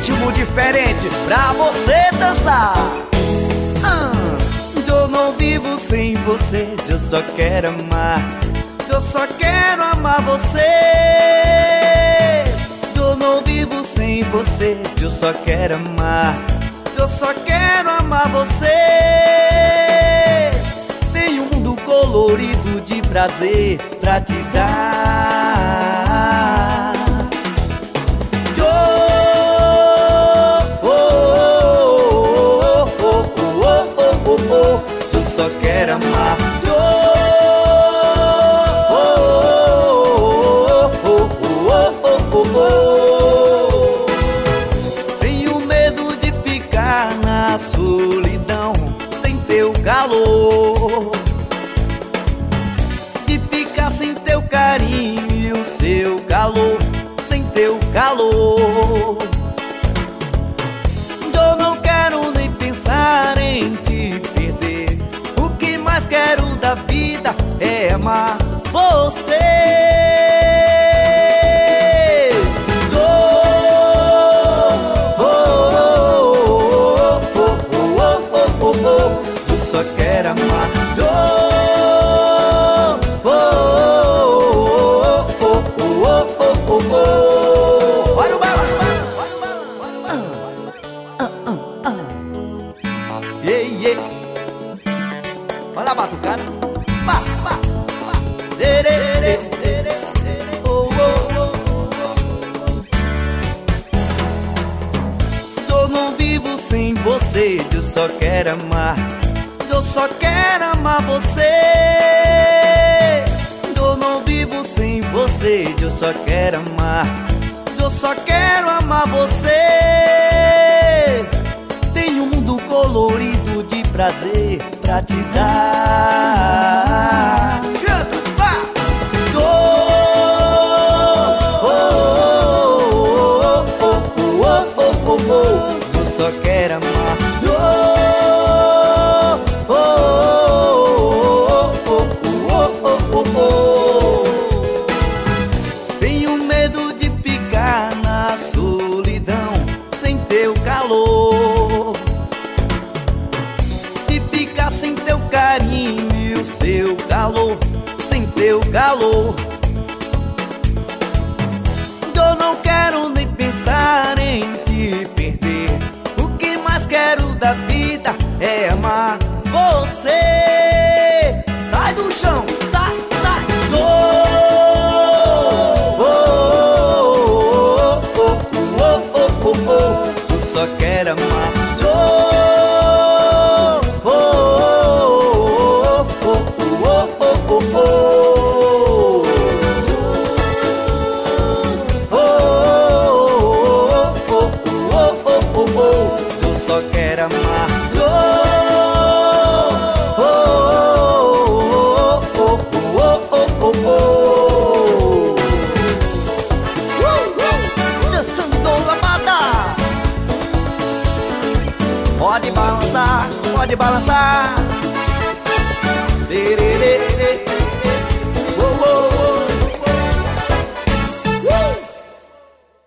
ritmo diferente pra você dançar. Eu não vivo sem você, eu só quero amar. Eu só quero amar você. Eu não vivo sem você, eu só quero amar. Eu só quero amar você. Tenho um mundo colorido de prazer pra te dar. Eu só quero amar. Tenho medo de ficar na solidão sem teu calor, de ficar sem teu carinho e o seu calor, sem teu calor. Eu não quero nem pensar em te perder. O que mais quero da vida é amar você. Eu só quero amar. Olha o baile. Yeah, yeah. Olha a batucada. Eu não vivo sem você, eu só quero amar. Eu só quero amar você. Eu não vivo sem você, eu só quero amar. Eu só quero amar você. Tenho um mundo colorido de prazer pra te dar. Eu só quero amar. Tenho medo de ficar na solidão sem teu calor, de ficar sem teu carinho e o seu calor, sem teu calor. Eu não quero nem pensar em te perder. O que mais quero da vida é amar você. Sai do chão, sai, sai. Eu só quero amar. Eu só quero amar. Dançando lambada. Pode balançar, pode balançar.